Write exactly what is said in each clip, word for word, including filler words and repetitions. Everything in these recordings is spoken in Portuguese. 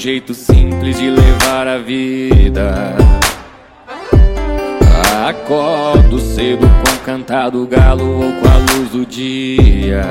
jeito simples de levar a vida. Acordo cedo com o cantar do galo ou com a luz do dia.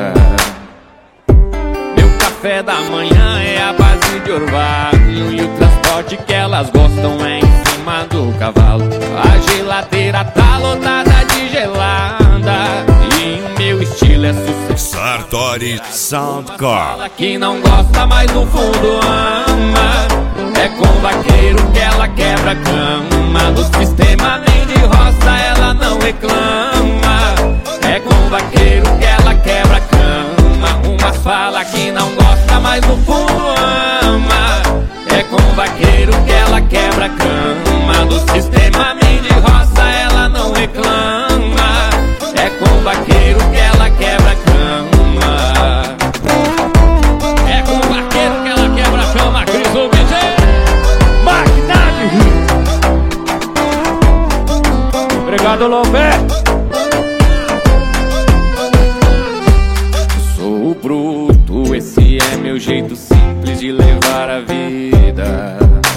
Meu café da manhã é a base de orvalho, e o transporte que elas gostam é em cima do cavalo. A geladeira tá lotada de gelada e o meu estilo é sucesso. Sartori Soundcore. Fala que não gosta, mas no fundo ama. É com vaqueiro que ela quebra a cama. Do sistema nem de roça ela não reclama. É com vaqueiro que ela quebra a cama. Umas fala que não gosta, mas no fundo ama. É com vaqueiro que ela quebra a cama. Do sistema nem de roça ela não reclama. É com vaqueiro que ela quebra a cama. É com vaqueiro que ela quebra a cama. Cris o D J Magnani. Obrigado, Lopé. Sou bruto, esse é meu jeito simples de levar a vida.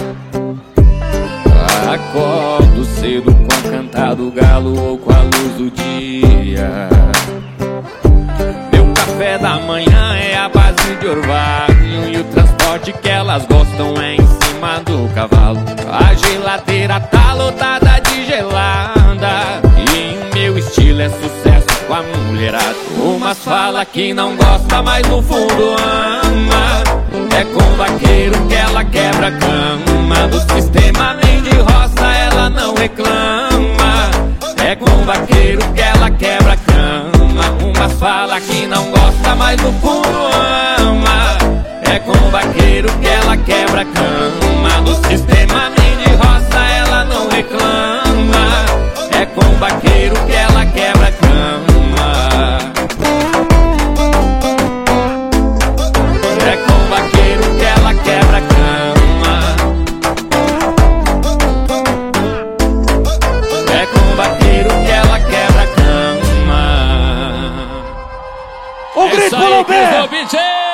Acordo cedo com o cantar do galo ou com a luz do dia. Meu café da manhã é a base de orvalho, e o transporte que elas gostam é em cima do cavalo. A geladeira tá lotada de gelada e o meu estilo é sucesso com a mulherada. Umas fala que não gosta, mas no fundo ama. É com vaqueiro que ela quebra a cama. Do sistema nem de roça ela não reclama. É com vaqueiro que ela quebra a cama. Umas fala que não gosta, mas no fundo ama. É com vaqueiro que ela quebra a cama. Do sistema nem de roça ela não reclama. É com vaqueiro que ela quebra a cama. É com vaqueiro que ela quebra a cama. É com vaqueiro que ela quebra a cama. O grito, é isso aí, Cris o D J.